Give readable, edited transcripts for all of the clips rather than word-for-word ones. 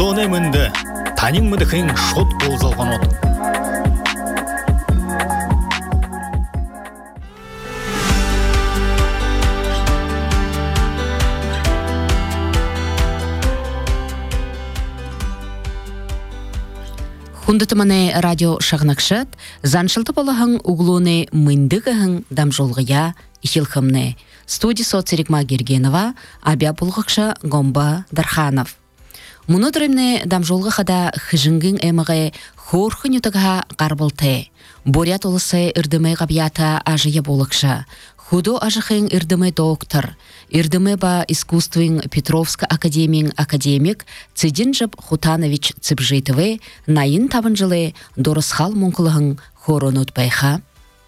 Жоне мінде, танин мыдықың шот болзалған от. Хундытыманы радио шағнақшат, заншылты болағың углуны мындығығың дамжолғыя ихилхымны. Студия соцерикма Гергенова, абя бұлғықша Гомба Дарханов. Мұны дұрымны дамжолғы қада хыжыңгың әміғі хорхын ütіға қарбылты. Борят олысы үрдімі ғабията ажыя болықша. Худо ажықың үрдімі доктор. Ирдымы ба искусствен Петровска академиян академик Цидин Жып Хутанович Цыбжитовы найын табынжылы дорысхал мұнқылығын хорон өтбайха.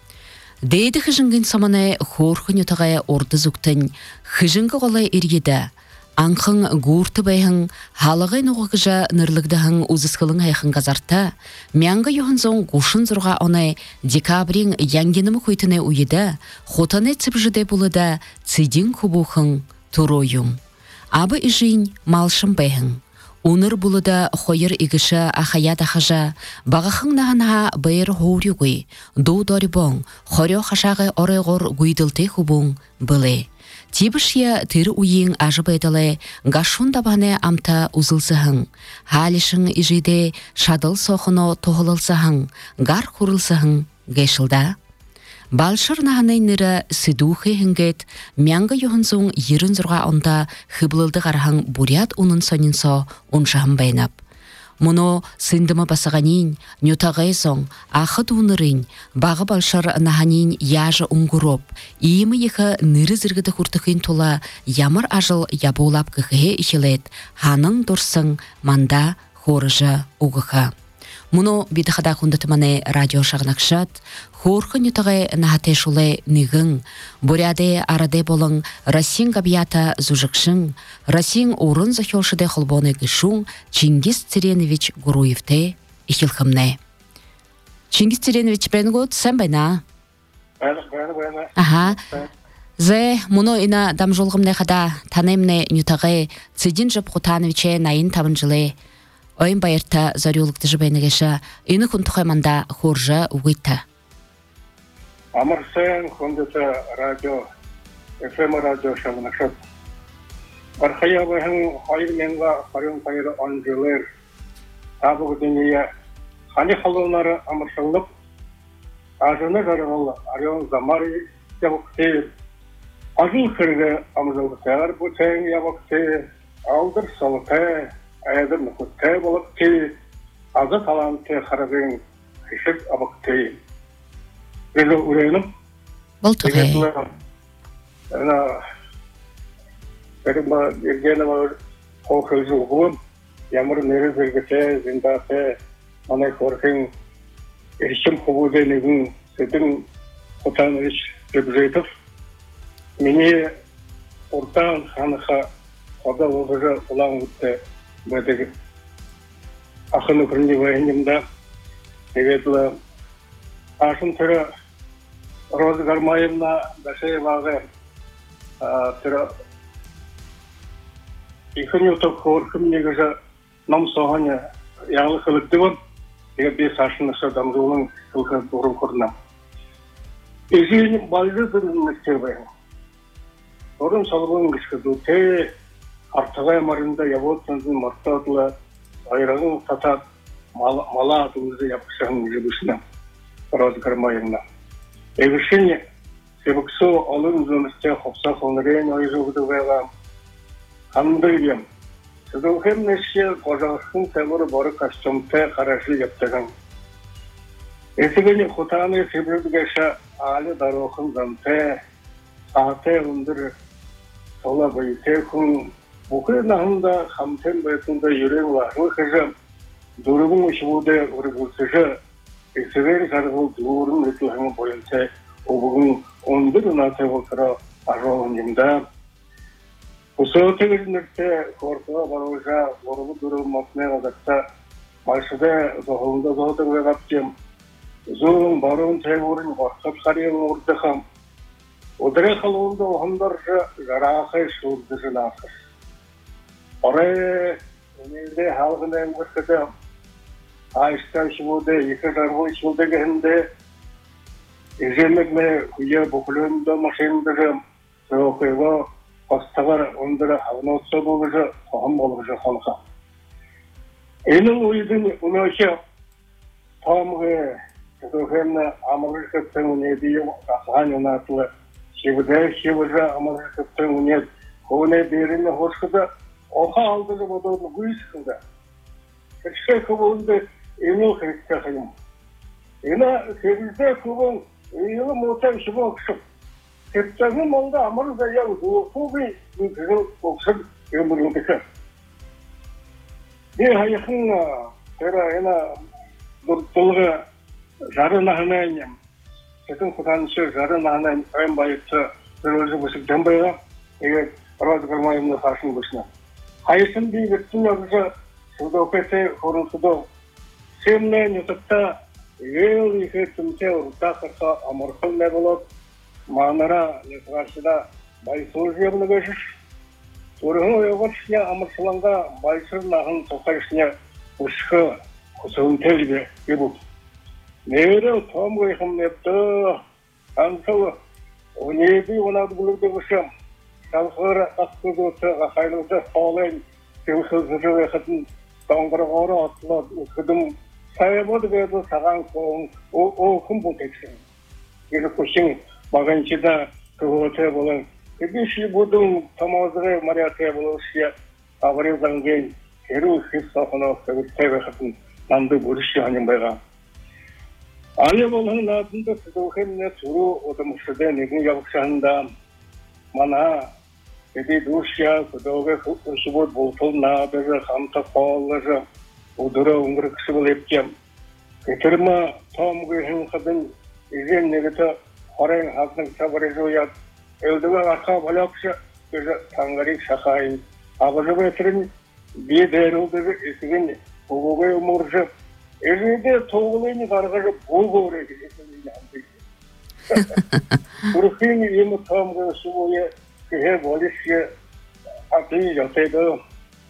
Дейді хыжыңгын саманы хорхын өтіғай орды зүктін хыжыңғы қолай иргеді. Аңқың гурты байхың, халығы нұғығыжа nøрлігдіғың ұзысқылың айқын ғазарта, мәңгі йоғын зоң ғушын зұрға онай декабрин яңгенімі көйтіне ұйыда, хотаны цыпжыде бұлыда цидин күбуқың тұройың. Абы ішін малшын байхың. Уныр бұлыда қойыр игіша ахая дахажа, бағықың нағанаға байыр хоурюғый, ду дорибон, хорё хашағы орайғыр гүйділте күбуң бұлы. Тибішия тыр уйың ажы байдалы, ғашын дабаны амта ұзылсығың. Халишың ижиде шадыл соқыны тоғылылсығың, ғар құрылсығың ғешілда. Балшыр нағанай нірі сидухы хінгет, мәңгі йоғынсың ерін зұрға онда хыблылды қарғың бурят унын сонинсо ұншағын байнап. Мұны сындымы басығанин, нютағай соң, ақы дуынырын, бағы балшар нағанин яжы ұңғырып, иімі егі нірі зіргіді құртықын тұла ямыр ажыл ябулап кіхе ішілет, ханың дұрсың манда хорыжы ұғыға. Мұны бидіқада құндытыманы радио шағнақшат, хорқы нютағай нағате шулай нығың, буряде араде болың Расин габията зужықшың, Расин орын захелшыде құлбоны гішung Чингис Цыренович Гуруевте ихилхымны. Чингис Цыренович бәнгот, сән байна? Байна. Аха. Зе, мұны ина дамжолғымны қада танымны нютағай Цидин Жып Хутановиче найын табынжылы. Ойын байырта зарюлықты жібайнығыша, үні күн тұқайманда хоржа ұғыйтта. Амырсен күндіті радио, FM радио шағынашып. Арқая байын хайыр менға қарын қайыры анжылыр. Табығы дүние қаны қалуынары амыршылып, ажыны жарығыл арион замары ябықты. Ажын кіргі амыржылғытар бұтен ябықты, алдыр салықы. Әйдір мұқытты болып кей, азы таланты қарағын кішік абықты. Өзі үрейінім. Бұл тұғай. Берім ба ергені ба қоқызы ұғым, ямыр нері зіргіте, зіндаты, анай қорқын, ершім құбуды негін сөйдің Хутанович Цыбжитов. Мені ұртан қаныға қода оғыжы ұлан өтті. Бәдігі ақын өкірінде байынымда егетлі ашын түрі Розы Гармаевна Дашееваға түрі иқын өтіп қорқым негізі нам соғаны яғылы қылықты бұл еге бес ашынышы дамжуының қылқын тұрын құрына. Езейінің байды дұрын өстер байын. Орын салығын кішкі дұте артығай марында яботтанзын мақтадылы айрағын татат мала атымызды япышағын жүргісіне Розы Гармаевна. Егішіне себіксу алын зөмісте қопса қоңырейін ойжығыды байғам. Қанымды үйем. Сіздің неше қожағышын тәмірі бары костюмте қарашы ептігін. Есігіне құтаны себірдігеша алы даруқын замте, сағаты ұндыр сола байыте күн. Бұқыр нағында қамтен бәйтінде үйрен лағылы қыжым, дұрығын үшігуде ұрығылсыжы, есігер қарғыл дұрын өтіліңі бойынса, обығын ондыр ұнаты отыра ажуағын емді. Осы өтегізіндікте қорқыға баруыжа, орығы дұрығын матына ғадақта, маршыда зоғылында зоғыды ғағап кем, зоғын баруын тәйгұрын қорқып қариын ұрдықам. Одыры қалуында оғындаржы жарақы шылдыжын ақыр. Орай Önünde halkının kırkıda ağaçtan şivude, yıkıdarlı şivudaki hinde izlemekme kuya bukulunda maşindarım. Soğukayva hastalar onlara havnotsa bulacak, tahım olacak halka. Enin uydun unaşa tamı Soğukayna Amerika'nın unediği ashan yonatlı şivuda Amerika'nın uned Kone derine hoşkıda oha aldığını bodonu bu işkinde. Kışka kubunda emin Hristiyanım. Ena sevizde kubun yılı muhtem şibu kışıp. Hristiyanım oldu Amerika'da yağı bu bir güzel okşun ömründeki. Bir hayıkın tera ena durtuluğa jarı nahanayım. Sekin kutanışı jarı nahanayım ayın bayıtı bir özü bısık jambayla. Evet. Razgırmayımlı karşın başına. Hayısın bir bütün yazıcı Sudopete koruntuda Semne nütıkta yıl yıkı tümse urta kırsa Amerikal ne bulup Manara karşıda Baysoğuz yılını geçiş. Soruğun uygursına Amerikalanda Baysır nağın sokayışına ışkı kusağın tecrübe yapıp. Neyre tam koyum yaptı. Ansal 17-16 bulurdu kuşam. Kalkıra akıdığı hayırlıca sağlayın. Sevsizliği ve kıtın dağınqırıqları attılar. Kıdım sayamadı verdi sağan koğun. O kım bu teksin. Gelip kuşun bağınçı da kıvıtı bulun. Bir şey budun tamazığı mariyatı buluşuya. Ağrı zangın. Heru his sağına sevsizliği ve kıtın. Nandı buruşu hanım bayga. Ali bolun adında sıdılğın turu odamışıda negin yavukşağında. Mana Dedi Rusya, Kudoga, Kusubot, Bolton, Nabere, Hamta, Paulları, Udura, Ungur, Kusubol, Epkem. Getirme, tam gühün kadın, izin negete, Horen, Haknak, Sabarızoyat, Eldeve, Arka, Balakşa, Göze, Tangarik, Şakayın. Abazı getirin, bir değerildi, izin, Uguga, Umurcu. Ezinde, Toğulayını, Gargacı, Bulgore, Kurkin, Yemi, tam gühün, Her polisiye atıyı yataydı.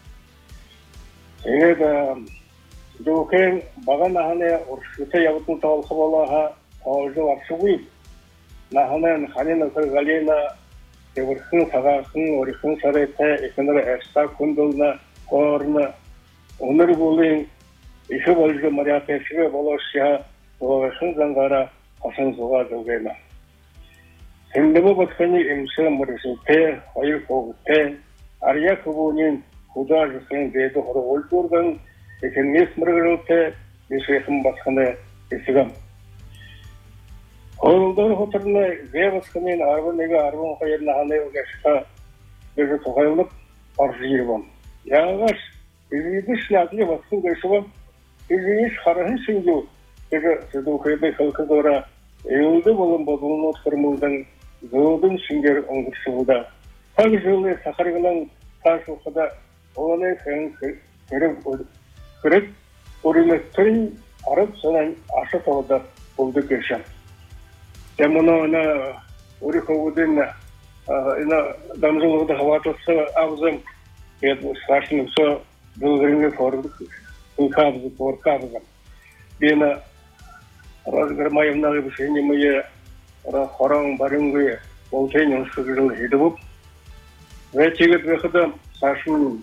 Evet, Doğuken bagan nahane orşute yavutun tağlısı olaha tağlıcı varşıgı. Nahane hani nasıl galina devırkın sağarsın, orikın sarayta, ekenara ersta kundulna, korna. Onları bulayın, işi bolcu mariyatesiyle bolaşya, bolaşın zangara, asın soğa dövgeyna. Sendeme batkani imse mırısılte, hayır koğutte, arya kubunin hudajısın deydi horu olturdan, ekenmes mırgırılte, beşekim batkani esigam. Horuldan hoturna ze batkaniin arbın ege arbın hayırna hanay ulaşta, bezi toğayılıp arzıyırvam. Yağaş, izlediş nakli batkın geçivam, izleyiş harahın süngü, bezi sıdıukayda kılkı dora, Eylülde bolun bodulun otkırmıldan Zoğudun sünger ongurşuğuda. Her yılı sakarıgılan karşılıkada olanay kıyın kırık urimetlerin arıp sonan aşı tavada bulduk yaşam. Demona ona uri kovudun damzılığı da havatlısı avzım karşınıksa bulgırını forduk korkabızım. Bina Razgırmayımnağı bir şey nemeye Horan barıngı oltayın yonsuzluğu hedibip ve çeget vekıda saçının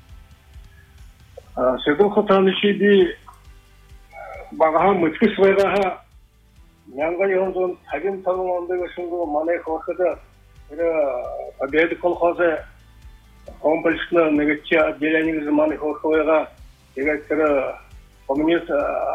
Sedum kıtanışı bir bağaha mıtkış veygaha Yanga yonzun tagim tanımlandığı şungu manay korkıda Abiyadi kolxoza komplексна negetçi adyeleninizi manay korkıvayga Degetkere komünist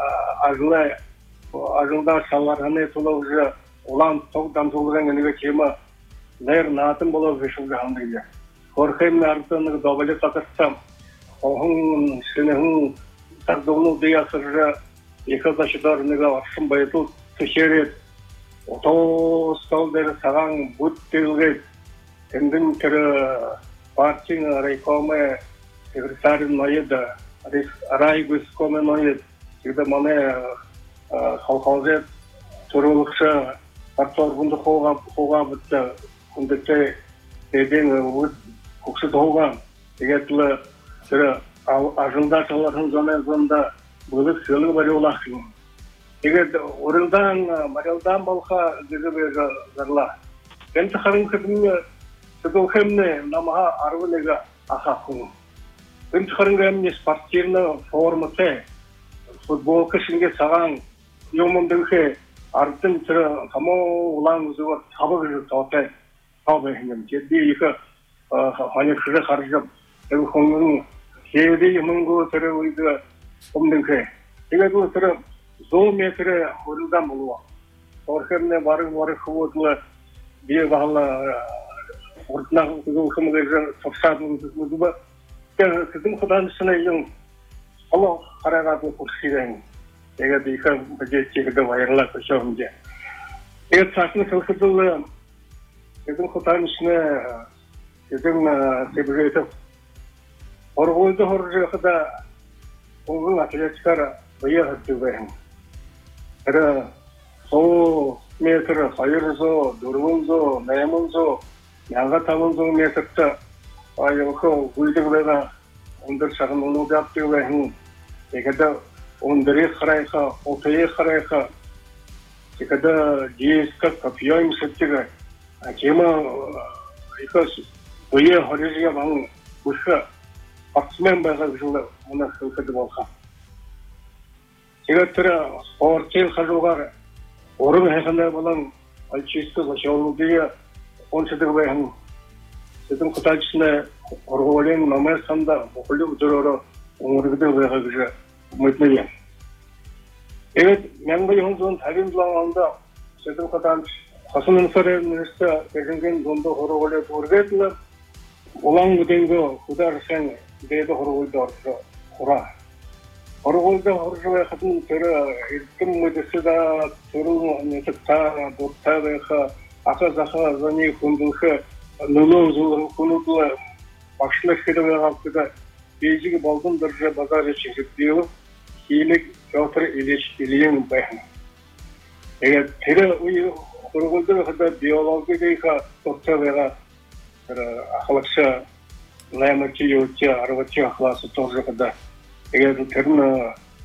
Ajılda şalvarhane tulavucu olan toğdan tuluğun önüge kema ner natın bolu veşulga handıyla. Korkayım nartını dobali katırsam oğun sinihun takduğunu diyasırca yıkadaşılar önüge akşam bayıtıl tüşeret otostol deri sağan but dilge kendin kere partinin raykomu sekreterin noyeda raygoskomu noyed Когда мане халқазет турулықша партор бұнды қоға бітті күндікте деден көксі тоға дегетілі түрі ажында çaların zonda bulup sölü bari olaqın. Eğer orundan maraldan balqa gibi bir zarla. Ben çıkarın kıdımı sıkılkımne namaha arvınega ahakın. Ben çıkarın gemni sportivna formatı futbol kışınge sağan yomundaki artın sıra kamu ulan uzun sabır tavte tavbehinem. Ciddi yıkı hani kıza karışıp ev konunun şeyde yımıngu sıra uydu omdaki. Eğer bu sıra zor metre orundan buluyor. Orkemne varı kuvvetli bir bağla ortadan uzun bir topsadın bu ben kızım kudansına yılın Allah kararını kursiren. Eğer bir beceriğe varırlar koşarınca. Eğer saçını çalıştırdığı kızım kudansına kızım sebebiyeti orgulda horcu kadar onun atletikara bayır hattı verin. Era o metre hayırzo, durgunzo, memnunzo, yanga tamınzo metrede ayoko uyduğuna onlar şahın onu da yaptığı verin. Ekada onları xarayka, otayı xarayka, ekada diyeska kapıyayım settiğe, akema ikas bayır harcıya bana başka aksmen bazı güçler ona kılkıdı olsa. Eğer ortaya kaçılar, orun hekimler olan alçısı başarılı diye onçadık verin. Sizin kutacısına orgulen namazında okulda uçururu onurgıda veya gücü mutluya. Evet, ben bu yolun talim zamanında sizin kutacı Hasan'ın sarayında geçen zonda orgule durgetler. Olan güdengo kudar sen deyde orgulda orta. Orgulda orgulda kadın tere ilkim müdesida turun netikta dokta veya akazaka zani kundulka Nulu konuda başına şöyle vaktidə beycik baldım dırca bazar çekip diyor. Hilik yatır ilişkiliğin bayını. Eğer tere uyu kurgulda kadar biyoloji deyka doktor veya ahlakça layamatçı yolcu arabacı ahlası torcu kadar. Eğer terin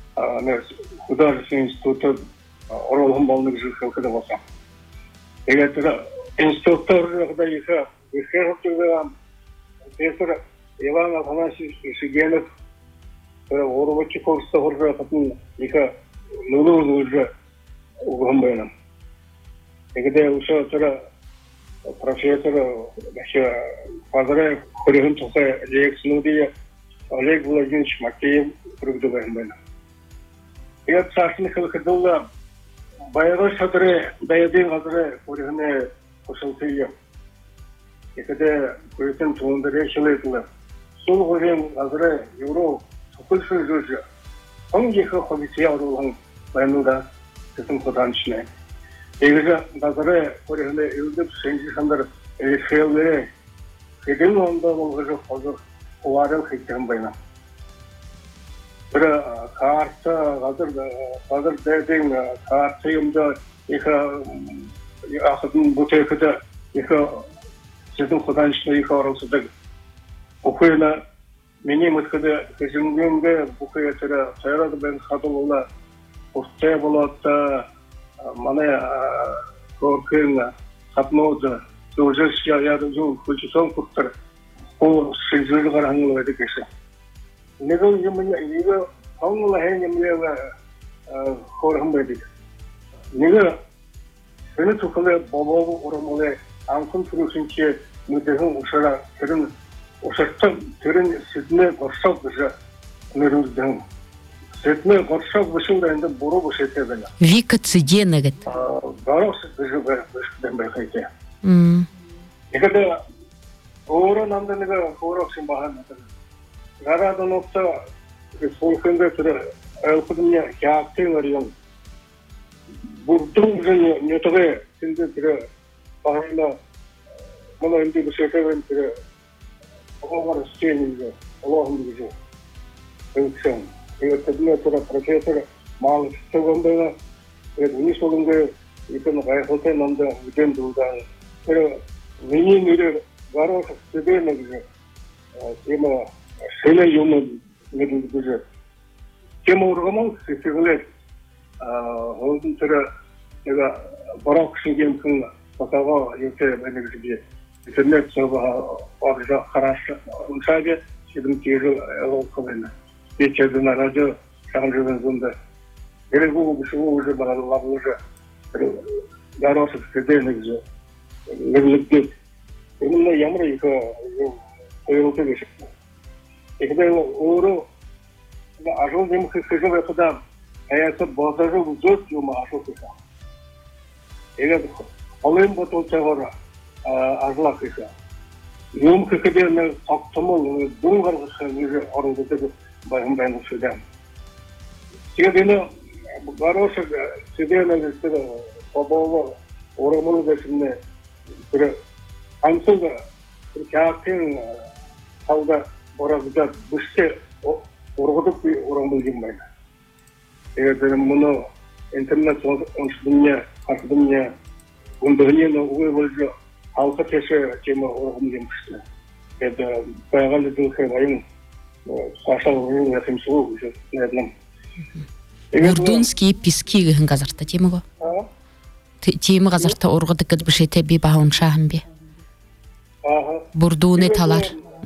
Hudarisi Institutu oralım balını güzel kalkıda olsa. Eğer tere instruktör kadar yıka Вихрехтуга Петр Иван Афанасьевич Шигенов Оровачи Корста Хоржа Хатун Ика Нулу уже угомбена. Когда уша тора профессор еще Фазараев Хурихин Туха лекцию Олег Владимирович Макеев Кругдугомбена. И от Сашных выходила Байрош Хадре Дайдин Хадре Хурихине Кушалтия. Ekede köyden çoğunda reşiletler. Sol hocam azra euro sokulsun çocuğu. Hangi komisiye olan memnunda kesin kudansına. Eğer azra orada evde senci sandır şeyleri kedin onda olacak hazır ovarel kıyıklarım bayına. Bir karta hazır dediğim kartayımda akıdın bu tepede Sizin kudansına yıkarılsızlık. Okuyla benim ıtkıda kızımgümde bu kıyatıra sayaradı ben kadınla ustaya bulatta bana korkuyla katmadı. Zorcası ya da zor kulçusan kurtar. O sızlığı karanlığı verdi kese. Neden yemeğe hanımla hem yemeğe korham verdik. Neden beni tukalı babamı oramalı Ankun turuşunki müddehin uşara terin uşaktan terin sidne korşak bışı nörümüzden. Sidne korşak bışında indi boru bışı etedene. Vika cidyeneget. Garoksuz bışı bışkıdan belki. Ekede oğra namda nega garoksuz bahan nedir. Garada nokta solkunda tere elkudumya kâktin arıyon. Burdum bışı nötege şimdi tere Bahayla bana indi bir şey ben tere Allah'ın isteğinizde Allah'ın gücü. Öyksen. Eğer tedine tere profesör mal isteğinde unis olunca yıkın gayet namda güden durdan. Tere benim öyle garoş istediğine gücü. Ama sene yolu 내가 좀 오르가면 그걸 어떤 내가 뭐라고 신경 쓴 거다가 이렇게 만약에 인터넷 서버 어디서 가라서 운사게 지금 뒤로 거기는 이 제도 나라죠 상주는 건데 그리고 무슨 말하고 그리고 나라서 그대는 이제 내가 오늘 야무로 이거 이렇게 되셨어. 이게 오로 아주 좀 그거 보다 해서 뭐더러 좀 아셔서 이게 얼른 보통 저거라 아슬라크서 좀 그게 되면 적토모 동가서 이제 어른들 되고 뭐 한번 수단 지금 되는 바로서 지대는 그 보고 오르모로 됐네 그래 안소가 그렇게 앞에 하우다 뭐라고 다 무시해 오르고도 오르모지 말이야 이게 되는 뭐는 인터넷 온수냐 하수냐 운동이는 오래 걸려 아웃카테서 지금 오르모지 무시해 그래서 빨간도 그 와인 사실 같은 수고 이제 내는 Бурдунский пески гэн газарта тимого. Тима газарта ургыды кыд бишете би баун шахмби. Бурдуны талар.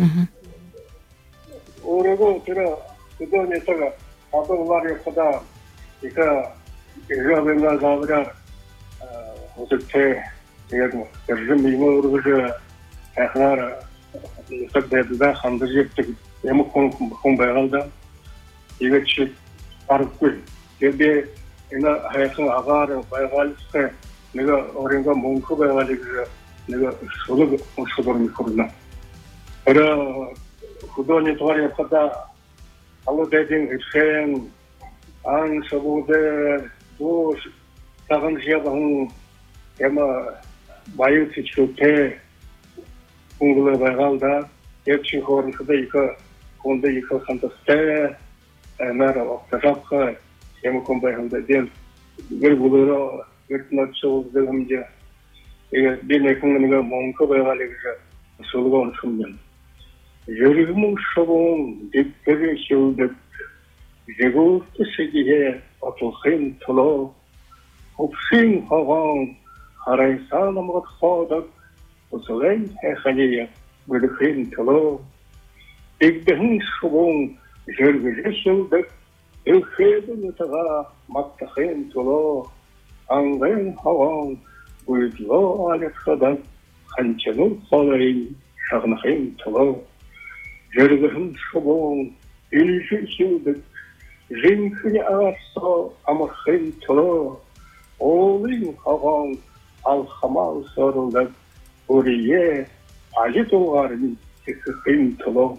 오르고 제가 그동안에 제가 어떤 말을 하다 이거 이러면서 가보자 어떻게 제가 요즘 이거 오르고 하나 이석대다 한두지 예목 공부하다 이거 치 바르고 근데 이나 하여튼 아가를 봐야할 때 내가 어린가 몽크 봐가지고 내가 소도를 거르나 그래 그동안에 도와를 하다 알로데딩 생 안 서보데 또 작은 지역은 에마 마이트 주테 공부를 봐가다 예측 거를 그때 이거 공대 이거 한다스테 나라 없다가 예목 공부하는데 된 결국으로 그렇게 저들 함제 이게 비내 공부가 몽크 봐가지고 소로가 온수면 여리금 쇼봉 뒷배를 쉬우듯 제고 뜻이기에 어떻게 틀어 없인 허강 하라이사 넘어가 허덕 어서레이 해하니야 그렇게 틀어 익대흥 쇼봉 저리를 쉬우듯 의회도다가 막다행 틀어 안가행 허강 울지로 아래서다 한채는 허라이 사그나행 틀어 저리금 쇼봉 일시시우듯 링크니 알았어 아무튼 틀어 올린 허강 알하마 서로다 우리의 아직도 가는 그 틀어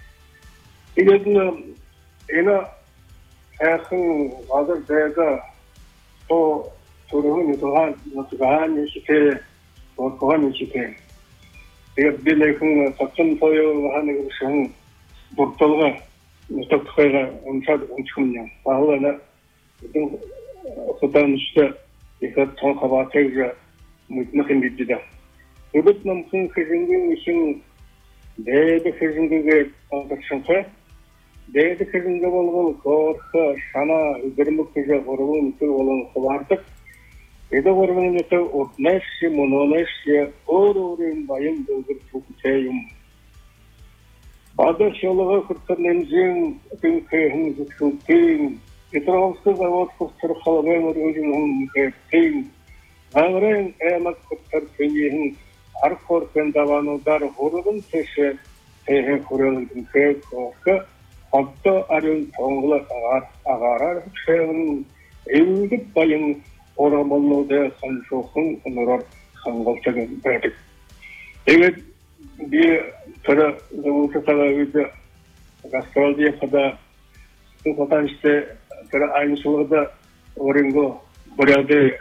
이거는 에나 해흥 와서 제가 또 도로는 또한 시대 또 그한 시대 이게 빌레흥 작전 소요하는 것은 목표가 목표가 엄청나요. 바로는 또 어떤 시대 이거 통화가 되게 무슨 일이다. 이것은 무슨 그런 내가 그런 게 어떻게 내가 그런 거 보는 거 하나 이런 것들이 어려운 그런 거 같아. 이거 그러면 또 내시 모노네시 어려운 마음도 그렇게 바다쇼가 그렇다는 진 그행 그ting 이තර어서 자원 코스터 халабен 요즘 그ting 아무런 에막 코스터 그ኝ 아르코르 펜다바노 다르 호르든 테세 테헤 호르는 그거 어떤 아른 동글 아가라 최근 인기 빠진 오라몬노데 선소흥 오늘은 한국적인 배드 이게 비 저는 너무 좋다가 이제 가스트롤디에 하다 그 포탄시대 그런 안수로다 어린 거 머리한테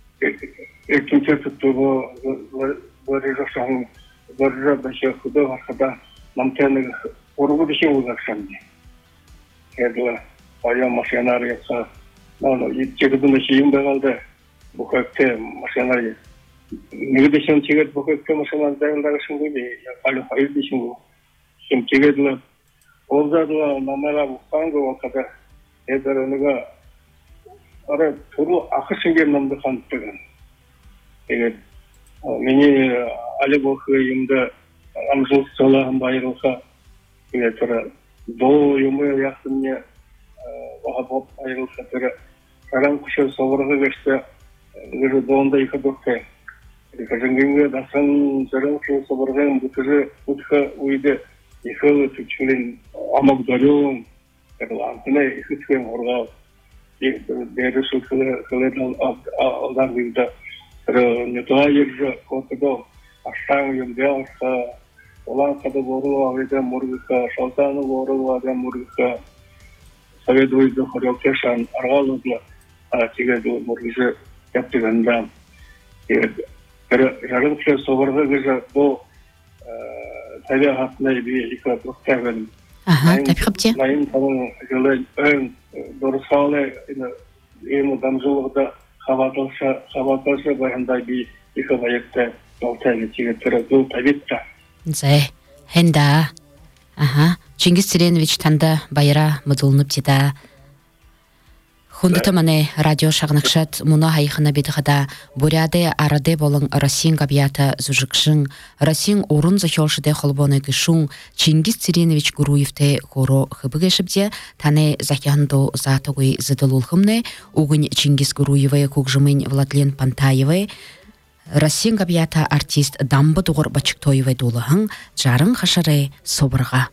이렇게 뭐 머리를 상 머리를 다시 그도 하다 남편은 오르고도 쉬고 갔었는데 그래도 아야 마시나리에서 나는 이 제대로 시험 배우는데 뭐 그렇게 마시나리 미국에서 지금 그렇게 마시나리 배운다고 생각이 빨리 화일 드시고 지금 지금은 Олжадыла намайла бұқсан көңі Эдеренеге ара туру акышынген намды кантыган. Эгер мени али бохыйымда амжыл солагын байырылса, эгер тора до юмы яктымне вахабоп айырылса тора карам кушер соборга кешсе, эгер доонда ика докте. Кажынгенге дасан жарым кушер соборга бутыры утха уйде ихылы түчүлен амагдорюм Антоне ихтем орга дээрэ шулкылы алдан бинде нетайыржа котодо аштан юмдеалса олан када бору аведа мургыка шалтаны бору аведа мургыка советуйды хорёкешан аргалыгла тигеду мургыжы яптыганда жарымча соборга гыжа бо табиатына би ика токтаган табиғатте. Найын тамын жылы өн дұрысалы ему дамжылығда қабатылшы байындай би ика байықта жалтайны тегі түрі бұл табитта. Зай, хэнда. Чингис Цыренович танда байыра мұдылынып деда. Хундыта мане радио шағнақшат мұна хайқына бедіғада буряде араде болың Россин габията зужықшың, Россин орын захелшыде холбоны гышың, Чингис Цыренович Гуруевте хоро хыбыгешіпде, тане захянду затығой зыдылулхымне, угын Чингис Гуруеве кукжымын Владлен Пантаеве, Россин габията артист дамбы дуғыр бачықтойве долығың, жарың қашары собырға.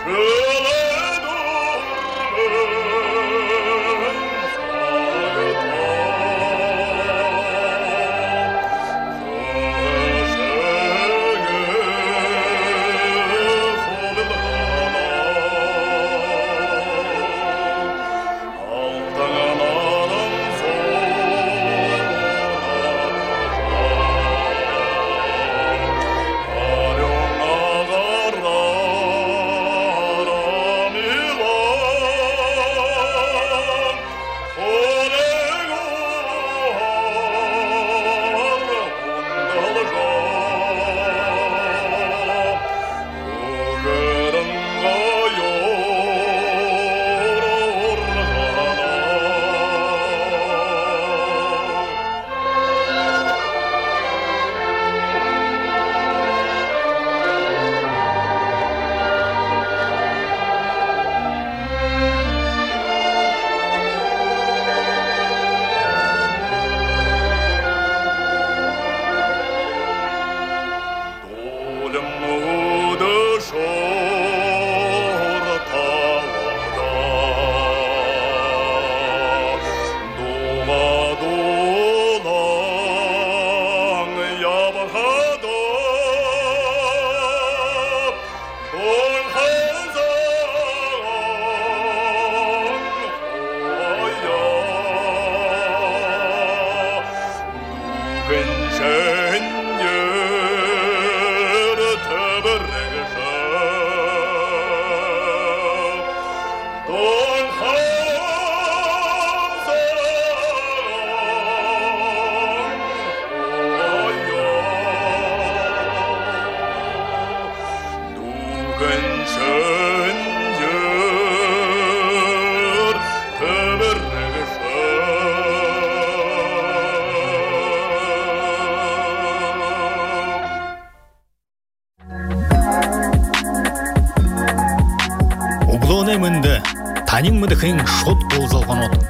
Мынды танин мыдыхын шот болзалған от.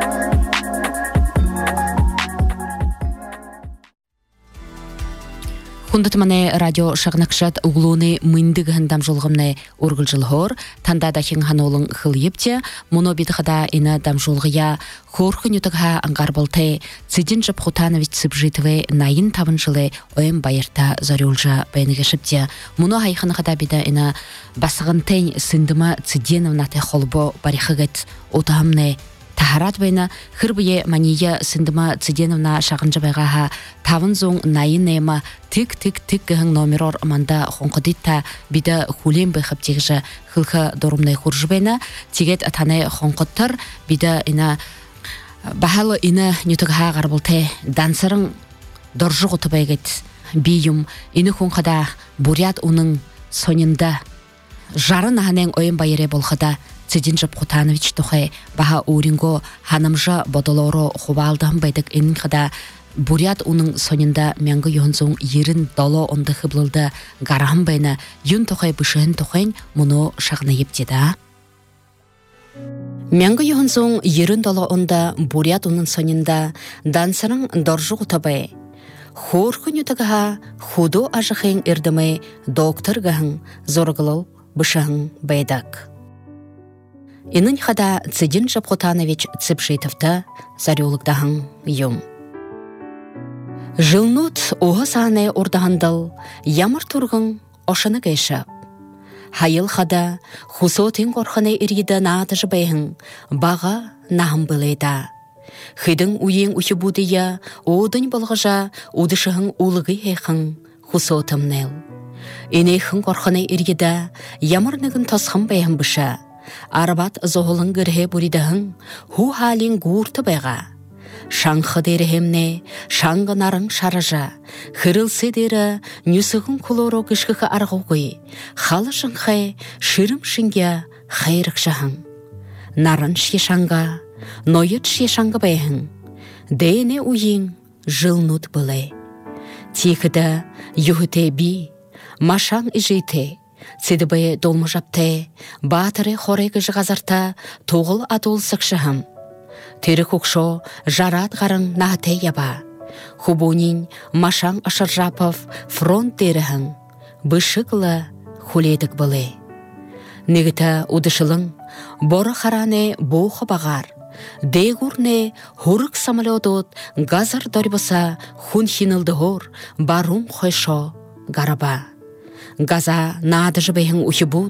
Хундатмане радио шагнакшат углуны мындыгын дамжолгымны ургылжылхор, танда дахин ханолың хылйепте, монобитхада ина дамжолгыя хорхын ютыгха ангарбалте, Цидин Жапхутанович Цыбжитве найын табын жылы оем байырта зарюлжа бәйнігішіпте. Мұны хайхынықада бида ина басығынтен сындыма Циденовна те холбо барихыгыт отамны Тахарат байна хырбые мания сындыма Циденовна шағынжы байғаға тавын зоң найын ема тик-тик-тик гіхің номерор манда хонқыдитта бида хулем байхып тегжі хылқы дорумнай хуржы байна тегет атаны хонқыттар бида ина бахалы ина нютыгха гарбылте дансырың доржы ғыты байгет бейім ины хонқыда бурят оның сонында жарын ханен ойын байыре болхыда Цидин Жапхутанович тухай баха уринго ханымжа бодолоро хубалдам байдык инхада бурят уның сонында мянгы йонзуң ерін дало онды хыблылды гарам байна юн тухай бышын тухайн мұны шағны ептеді. Мянгы йонзуң ерін дало онда бурят уның сонында дансырың доржу ғытабай. Хорхын ютыгаға худу ажықын ирдімай доктор ғың зорғылыл бышын байдак. Инын хада Цидин Жапхутанович Цыбжитовта зарюлыгдахын юм. Жылнут оғы саны ордағындыл, ямыр тұрғын ошыны кәшіп. Хайыл хада хусотын қорқыны иргиді наадыжы байхын, баға нағым білейда. Хыдың уең үші будыя, оудың болғыжа, удышығын улығы хейхын, хусотым нел. Инейхын қорқыны иргиді, ямырнығын тосқын байхын бұша. Арбат зоғылың гірге бүридіғын, ху халин гурты байға. Шаңқы дері хемне, шаңғы нарың шаража, хырылсы дері нүсіғын күлоро кішкігі арғуғый, халы шыңқай шырым шыңге хайрық жағын. Нарын ше шаңға, нойыт ше шаңғы байғын, дейіне уйын жылнут бұлай. Текіді юхыте би, машаң ижейте, Цидыбай долмы жапты, батыры хорайғы жығазарта тоғыл атол сықшығым. Тері көкшо жарат ғарың нағыте яба. Хубонин машаң ашыр жапов фронт деріғын. Бышықлы хуледік бұлы. Негіті удышылың, боры харане боқы бағар. Дегурне хурык самолетот газар дорбаса хун хинылды хор барум хойшо гараба. Газа надыжы бейхін ухибут,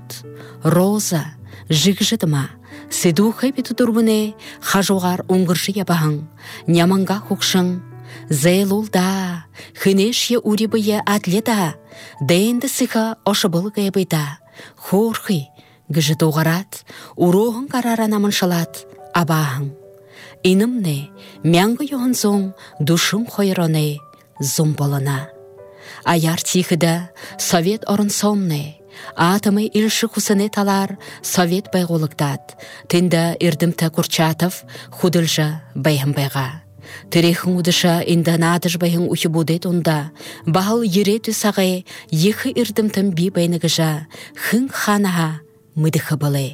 роза, жигжыдыма, сиду хайбету дурбыне хажуғар уңгыржы ябахың, няманға хукшың, зейлулда, хынеше урибые атледа, дейінді сыха ошыбылға ебейда, хорхи, гыжы туғарат, урохын қараранамын шалат, абахың. Инымне, мяңғы йоғын зоң, душым хойроне, зумболына. Аяр тихіда совет орын сомне, атымы илші құсыне талар совет байғолықтад, тінді ирдімті Курчатов худылжы байым байға. Тірехің ұдыша инді надыж байың ұхи будет онда, бағыл ереті сағай ехі ирдімтім би байнығыжа, хың ханаға мұдықы біле.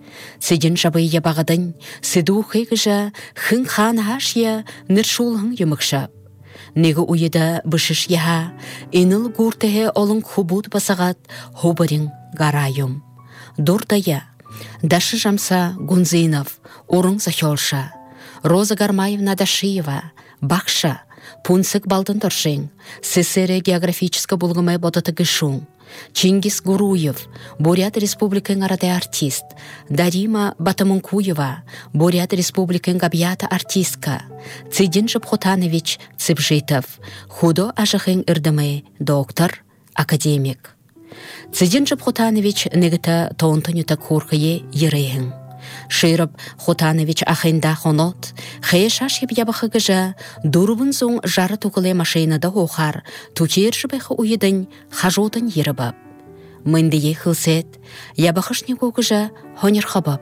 Сиден жабайя бағадың, сиду қайғыжа, хың ханаға шия ніршулың юмықшап. Неге уйда бышыш яха, иныл гуртеhe олың хубут басағат, хубарин гарайым. Дурдая, Дашы жамса Гунзинов, орың захёлша, Роза Гармаевна Дашиева, Бақша, Пунсык балдын торшың, СССР географическа булгымай бодаты гышун, Чингис Гуруев, Бурят Республикан арады артист, Дарима Батамункуева, Бурят Республикан габията артистка, Цидин Жапхотанович Цыбжитов, худо ажахын ирдымай доктор, академик. Цидин Жапхотанович негіті тоонтынюта куркае ерейхін. Ширып Хотанович ахында хонот, хейшаш еп ябахыгыжа, дурбын зоң жары туқылы машинада оқар, тукер жыбайқы уйдың хажудың ерібап. Мындые хылсет, ябахышны көгіжа хонер хабап.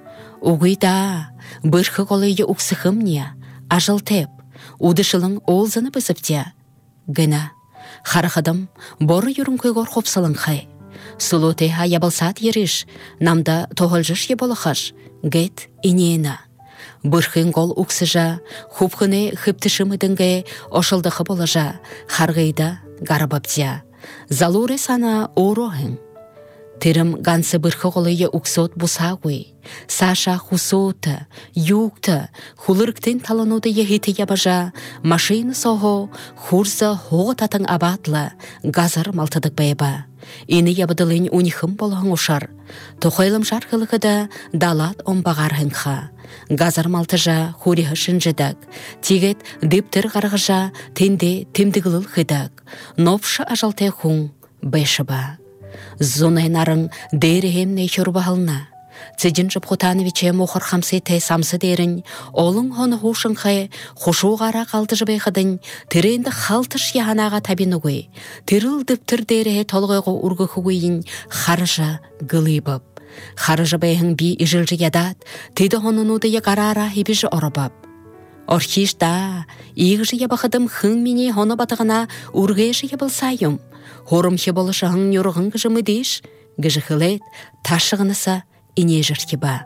Угыйда, бірхі қолыйы ұқсықымне, ажылтеп, удышылың олзыны бізіпте. Гына, харахадым, боры юрын көйгор қопсылың хай. Сулотеха ябылсат ериш, намда тоғылжыш ебалықаш, гет инена. Бірхін қол ұқсыжа, хупхыне хыптышымыдыңге ошылдықы болажа, харғайда гарабаптя. Залуре сана орохын. Тирім гансы бірхі қолыйы ұқсот бұсағуй. Саша хусоты, югты, хулырктен талануды ехеті ябажа, машины соғо, хурза хоғы татың абатлы, газар малтыдық байба. Ини ябыдылын унихым болғың ұшар. Тоқайлым жарқылығыда далат омбағарғынға. Газар малтыжа хурихы шынжыдық. Тегет дептір қарғыжа тенде темдігіліл хыдық. Нопшы ажалтай хуң бәшіба. Зунайнарың дәрігемне хөрбағылна. Цидин Жапхотановиче мохыр хамсы тәй самсы дерін, олың хоны хушынқай, хушуғара қалты жыбайқыдың, тіренді қалтыш яғанаға табинуғай, тіріл діптір дәрі толғайғы ұрғықығайын қарыжа ғылыбып. Қарыжа байғын би ижілжі ядат, теді хонынуды еғарара хебежі орыбап. Орхиш да, иғжі ебақыдым хың мене хоны батығына ұрғайжы ебілсайым. Хорым хеболышы хың нұрғын ғыжымы дейш, ғыжы хылет, ташығынысы инежірке ба.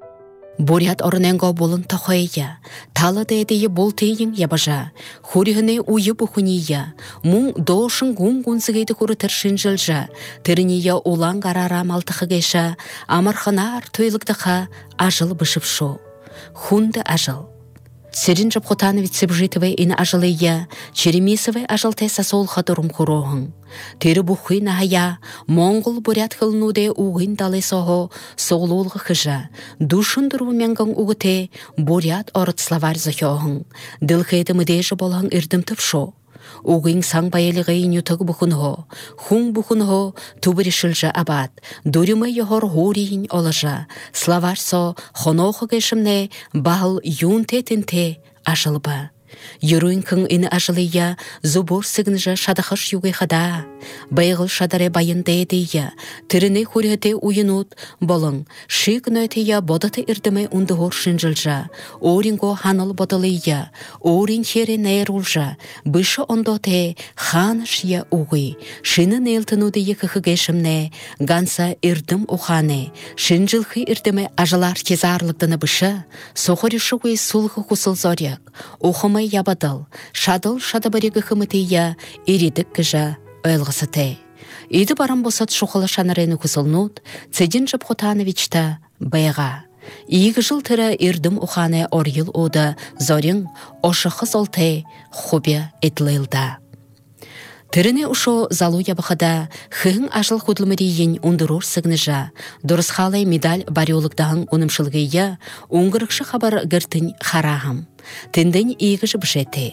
Бурят орыненго болын тахойя, талы дәдейі бол тейін ябажа, хурихыне уйы бұхыния, мұң дошын гун-гунсығайды көрі тіршін жылжа, тірінея олан қарара малтықы кеша, амарханар тойлықтыға ажыл бішіп шо. Хунды ажыл. Цидин Жапхотанович Цыбжитовай ин ажылыя, Черемисовай ажылтай сасол хадырым хурохын. Тері бұхы нахая, Моңғол бурят хылнуде уғын далы соғо, соғлуылғы хыжа, душын дұру менгің уғыте, бурят орыт славар зөхоғын. Дылхайды мүдежі болғын үрдімтіп шо. Уғын сан байылығайын ютығы бұхынғо, хуң бұхынғо, тубырышылжа абад, дұрымы йохор хурийін олажа, славар со, хонохы кешімне, бағыл юнте-тінте ашылба. Юруин кың ини ажылыя, зубор сігнжа шадахыш югайхада, байғыл шадаре байындайдыя, тіріне хурияте уйынут, болың, шикнөтея бодаты ирдімі ундығор шынжылжа, оринго ханыл бодалыя, орин хері нәйрулжа, бүші ондоте ханышия уғи, шыны нейлтынуды екіхі кешімне, ганса ирдім ухане, шынжылхы ирдімі ажылар кезарлықтыны бүші, соқырышығы сулғы құсыл зоряк, ухымай ябадыл, шадыл шадабарегі хымытыя иридік кіжа өйлғысы тәй. Иді баран босат шуқылы шанарыны күсілнуд, Цедин Жапхотановичта байға. Игі жыл тірі ирдім ұханы орйыл оды, зорин ошықы золты хубе етлейлда. Тіріне ұшо залу ябықыда, хығын ажыл құдылмырейін ұндырур сігніжа, дұрысқалай медаль бариолықдағын ұнымшылғыя, ұңғырықшы хабар гіртін харағым. Тінден игі жы бішеті.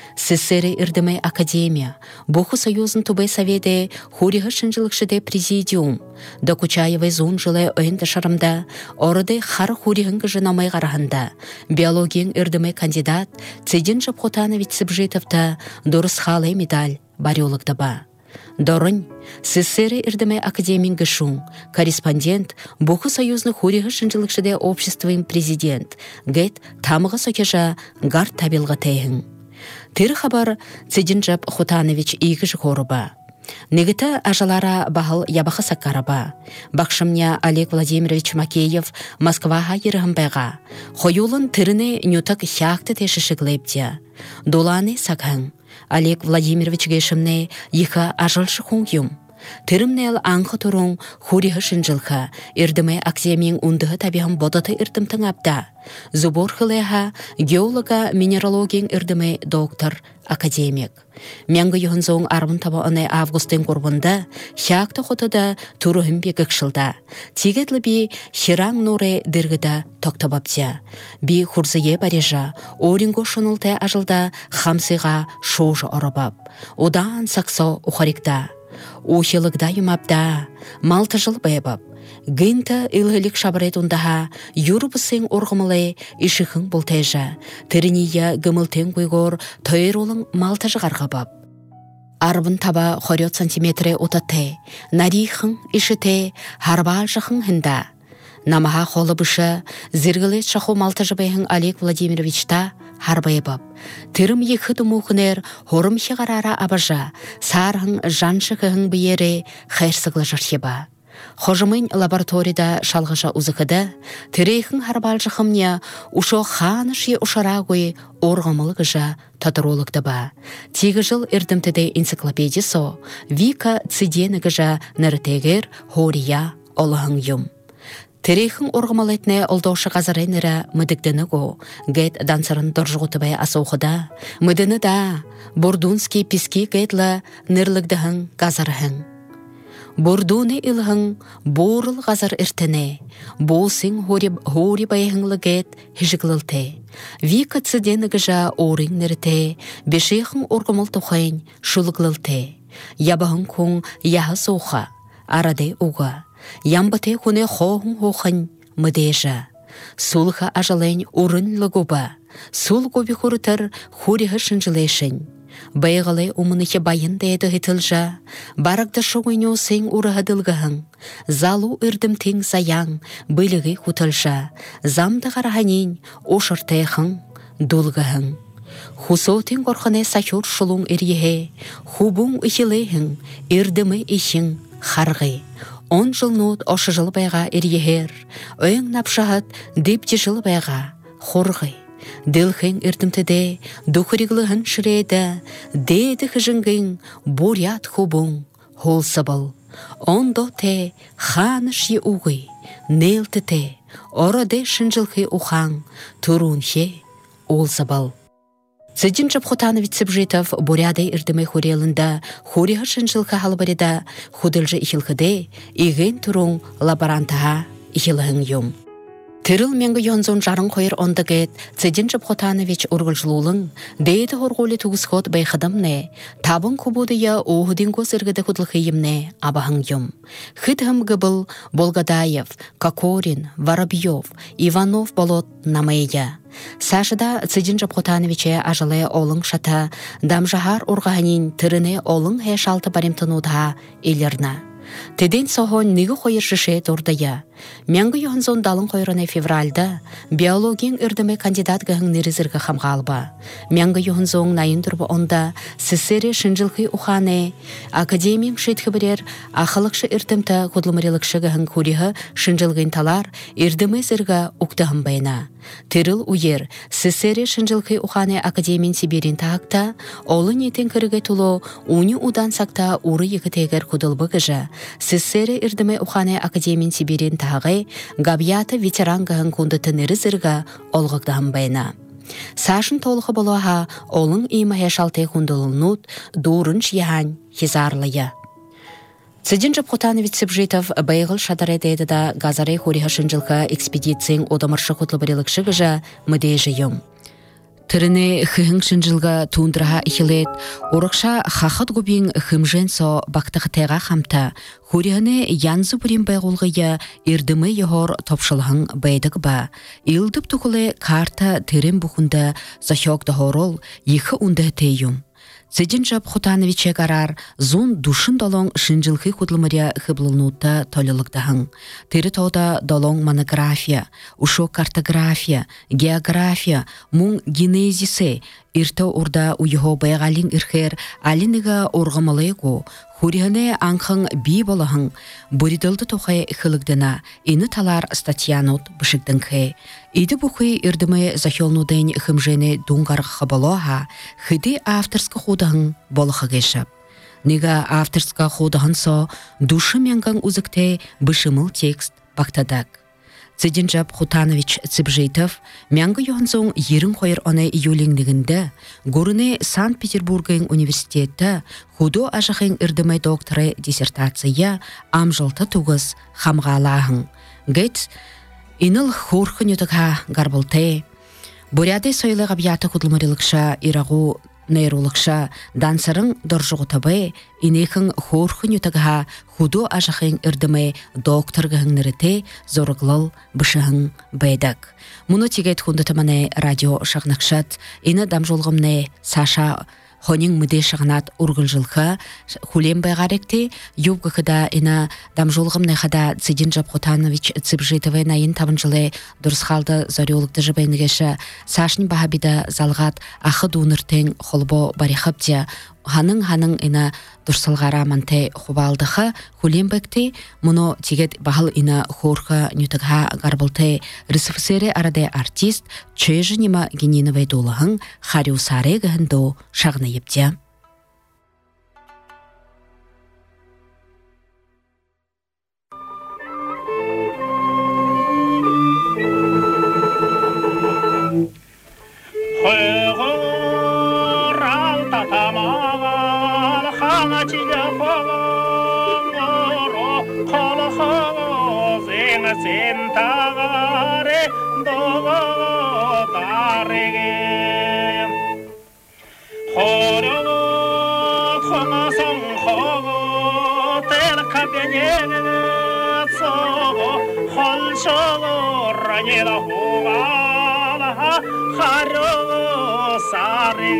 СССР ирдімі академия, Буху Союзын Тубай Соведе, хурихы шынжылықшыде президиум, Докучаевай зун жылы өйінді шарымда, орыды хар хурихын жынамай қарағында, биологиян ирдімі кандидат Цедин Жапхотанович Сыбжитовта дұрысқалай медаль бариолықда ба. Дорын, СССР ирдімі академиян гышун, корреспондент, Буху Союзны хурихы шынжылықшыде обществоин президент, гэт тамығы сокежа гар табилға тейхін. Тір хабар Цедин Жапхотанович игі жықорыба. Негіті ажалара бағыл ябақы саққарыба. Бақшымня Олег Владимирович Макеев Москваға ерігім байға. Хойулын тіріне нютық хяқты тешішіглейбде. Доланы сақын. Олег Владимирович гешімне ехі ажылшы хуңйым. Тірімнел аңқы тұрың хурихы шынжылға, ирдімі академиян ұндығы табиғын бодаты ирдімтің апта. Зубор хылыға геолога минералогиян ирдімі доктор академик. Менгі юхынзоң арбын таба оны августын көрбында, хяқты қотыда тұрығын бекікшілда. Тегетлі би хираң нұры діргіда тоқтабапция. Би хурзые барежа, оринго шынылты ажылда хамсыға шоужы орабап. Одан сақсо ухарикда. Ухилыгда юмапда, малты жыл байбап. Гынты илгілік шабырет ұндаға, юрбысың орғымылы ішіхің бұл тәжі. Тірінея гымылтен көйгор тойыр олың малты жығарға бап. Арбын таба 40 сантиметре отатты, нарихың ішіте харбал жықың хында. Намаға қолы бұшы, зіргілет шақу малты жыбайхың Олег Владимировичта харбайбап. Тірім екі дұмуғынер хорым хеғарара абажа, сарғын жаншықығын бейері қайырсықлы жархеба. Хожымын лабораторияда шалғыша ұзықыды, тірейхін харбал жықымне ұшо қанышы ұшарағой орғымылығыжа татыролықты ба. Тегі жыл ердімтіде энциклопедисо, Вика Циденігіжа ніртегер хория олығын юм. Терейхін орғымалайтны олдаушы қазарайныры мүдікдіні го, гэт дансарын дұржығыты бай асуғыда, мүдіні да, бордунский писки гэтлі níрлігдіхін қазарыхын. Бордуны илхың борыл қазар иртіне, босың хори байхыңлы гэт хижіглілті. Вика циденігіжа орын нірте, бешейхін орғымыл тұхайн шулығлілті. Ябағын күн яғы соға, арады уға. Ямбате хуне хоғын хоғын мүдежа. Сулға ажалайн урын лығуба. Сул көбі құрытыр хурихы шынжылешін. Байғалы умыныхе байын дәйді ғытылжа. Барықды шоғын өсің ұрығыдылғығын. Залу үрдім тең заяң білігі құтылжа. Замды қарағанин ошыртайқын дұлғығын. Хусотин қорқыне сахюр шылың ирьеге. Хубың үхілейхін үрдімі ішін қарғы. 10 жыл нот ошы жыл байға ирьегер, өң напшағат депте жыл байға хорғы. Ділхен үрдімтіде дұқыріглығын шіреді, деді хыжыңғын борят хубың холсабыл. Ондо те ханыш е уғы, нелті те, орады шынжылхы ұқан, тұрунхе олсабыл. Цедин Жапхотанович Сыбжитов бурядай ирдімі хурелында хурихы шынжылға халбарида худылжы ихилхыде иген тұрың лаборантаға ихилхын юм. Тіріл менгі йонзон жарың қойыр ондығыт Цедин Жапхотанович ургылжылулың дейді хорғолы туғысқот байқадымне, табын күбудыя оғыдың көз іргіді худылхыйымне абахын юм. Хытхым гыбыл Болгадаев, Кокорин, Воробьев, Иванов болот намайя. Сашыда Цедин Жапхотановиче ажылы олың шата, дамжахар урғанин тіріне олың хешалты баримтынуда елерна. Теден соғын негі қойыр жыше тұрдыя. Мяңгы йохансон далын қойраны февральда биологиян үрдімі кандидат гахын нерізіргі хамғалба. Мяңгы йохансон найын тұрбы онда сісері шынжылқы уханы академиям шетхі бірер ақылықшы үрдімті құдлымырылықшы гахын көрігі шынжылғын талар үрдімі зіргі ұқтығын байна. Тырыл уер сісері шынжылқы уханы академиян Сибирин тағықта олы нетен кірігі тұлу уни удан сақта уры екі тегер құдылбы гыжа. Сісері үрдімі уханы академиян Сибирин тағы габията ветеран гахын күндітінері зіргі олғықдағын байна. Сашын толықы болуға олың имы хешалты күнділінут дұрынш яғын хизарлыя. Цидин Жапхутанович Сыбжитов байғыл шадар әдейді да газарай хориға шынжылға экспедицияң одамыршы құтлы жа мүдей жайым. Тіріні хыхың шынжылға туындыраға ихилет, орықша хақыт губин хымжен со бақтығы тайға қамта, хорияны янзы бүрін байғылғыя ирдімі егор топшылғын байдық ба. Илдіп тұқылы карта тірін бұхында захиок дағорол ехі үнді тейім. Цидин Жапхутановиче гарар зун душын долон шынжылғы құдлымыря хыблылнута толылықтағын. Тері тода долон монография, ушо картография, география, мун генезисе, ирто урда уйхо байғалин ирхер алиныға орғымалайгу, хуриханы аңқын бей болағын, буридылды тоқай хылығдына, ины талар статьянут бішікдің хе. Иді бұқы ирдімі захелнудын хымжені дуңғарғы болуға, хыды авторсқа худағын болығы гешіп. Нега авторсқа худағын со, душы менган үзікте бішіміл текст бақтадак. Цидин Жапхутанович Сыбжитов мяңгы йохансон ерін қойыр оны июліңдігінде көріне Санкт-Петербургын университеті худо ажақын үрдімі докторы диссертация амжылты туғыз хамғалағын. Гэт, иныл хорхын ютыға гарбылты. Буряды сойлы ғабияты құдлымырылықша ирағу нейрологша дансырың дұржығы табы, инекін хорхын ютыға худо ажақын үрдімі докторғығын ніріте зорығлыл бішіғын байдық. Мұны тегет хүндітіміне радио шағнақшат, ины дамжолғымны Саша хонин мүде шығынат ургыл жылқы хулем байғаректе, юбгықыда ина дамжолғымны қада Цидин Жапхутанович Цыбжитовы найын табын жылы дұрысқалды зориолықты жыбайнығеша Сашын бағабида залғат ақы дұныртен холбо барихыпте, ханың ина дұрсылғара мантай хубалдықы хулем бәкте, мұны тегет бағыл ина хорға нютыға гарбылты ресурсері арады артист чөйжі нема гененовай долығын хариу сары ғынду шағны епте. Sentagare dogo darege horo koma song hogo tel kabenye so hol shogo ranyela hoga haro sare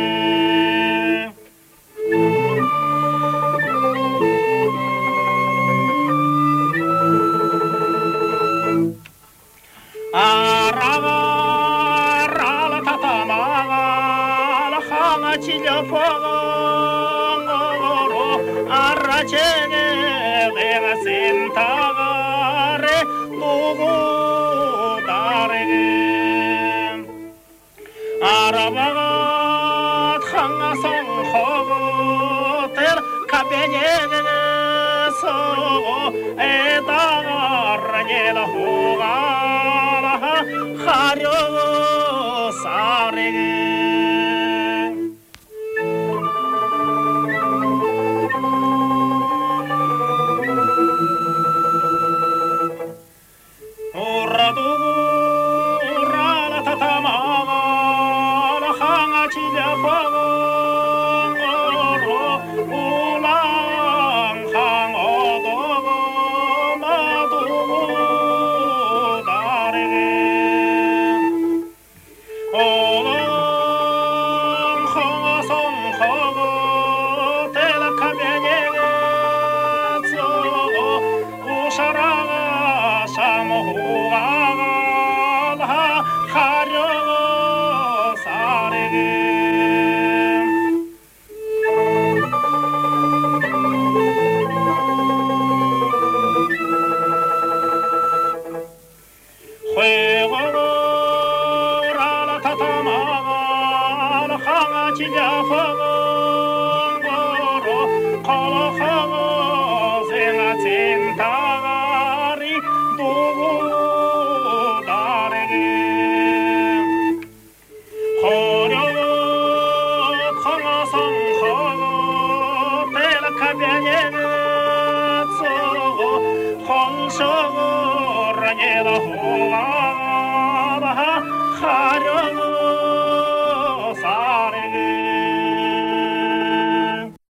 Sentagare nugu darege arabagat khanga song hotel kabenye so edaranye la hoga kharyo sarege сам호가 하려 사르게 회고라 타타마가 강아지냐 거로 걸어가고 생아진 다가리 두고 다르게 허려고 강아성하고 벨카변에 쏘고 홍성을 아니라 호가